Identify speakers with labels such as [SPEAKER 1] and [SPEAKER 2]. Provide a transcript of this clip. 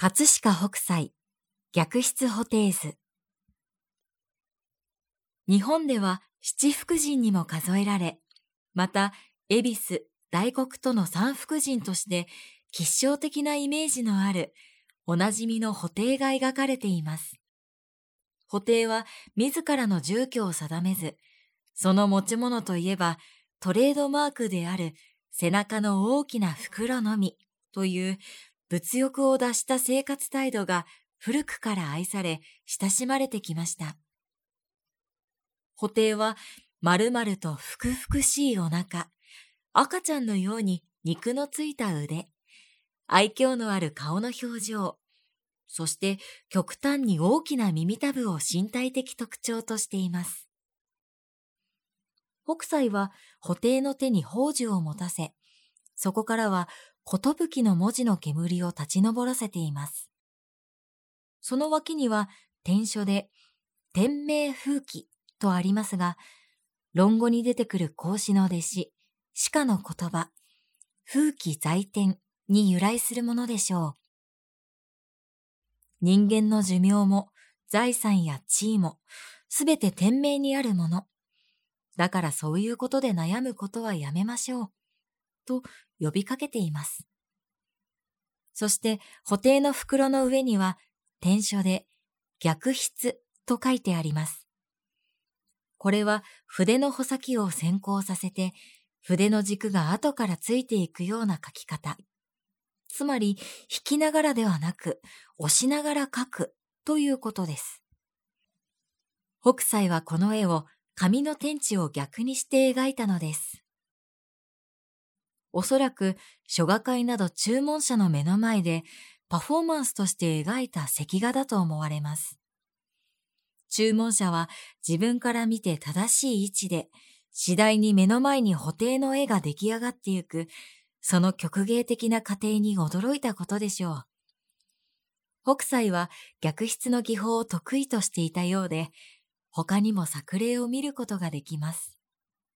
[SPEAKER 1] 葛飾北斎、逆筆布袋図。日本では七福神にも数えられ、また、恵比寿、大黒との三福神として、吉祥的なイメージのある、おなじみの布袋が描かれています。布袋は自らの住居を定めず、その持ち物といえば、トレードマークである背中の大きな袋のみという物欲を脱した生活態度が古くから愛され親しまれてきました。布袋は丸々とふくふくしいお腹、赤ちゃんのように肉のついた腕、愛嬌のある顔の表情、そして極端に大きな耳たぶを身体的特徴としています。北斎は布袋の手に宝珠を持たせ、そこからは寿の文字の煙を立ち上らせています。その脇には天書で天命風紀とありますが、論語に出てくる孔子の弟子、鹿の言葉、風紀在天に由来するものでしょう。人間の寿命も財産や地位もすべて天命にあるもの。だからそういうことで悩むことはやめましょう。と呼びかけています。そして布袋の袋の上には天書で逆筆と書いてあります。これは筆の穂先を先行させて筆の軸が後からついていくような書き方。つまり引きながらではなく押しながら書くということです。北斎はこの絵を紙の天地を逆にして描いたのです。おそらく書画会など注文者の目の前でパフォーマンスとして描いた石画だと思われます。注文者は自分から見て正しい位置で次第に目の前に布袋の絵が出来上がってゆく、その曲芸的な過程に驚いたことでしょう。北斎は逆筆の技法を得意としていたようで、他にも作例を見ることができます。